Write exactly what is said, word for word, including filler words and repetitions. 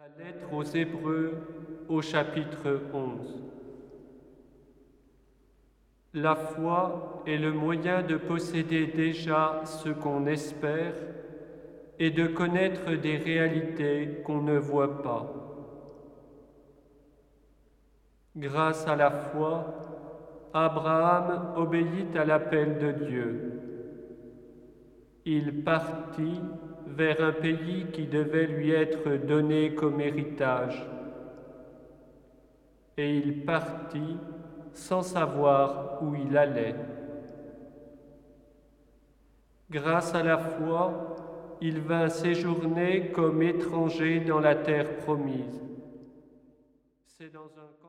La lettre aux Hébreux au chapitre onze. La foi est le moyen de posséder déjà ce qu'on espère et de connaître des réalités qu'on ne voit pas. Grâce à la foi, Abraham obéit à l'appel de Dieu. Il partit vers un pays qui devait lui être donné comme héritage. Et il partit sans savoir où il allait. Grâce à la foi, il vint séjourner comme étranger dans la terre promise. C'est dans un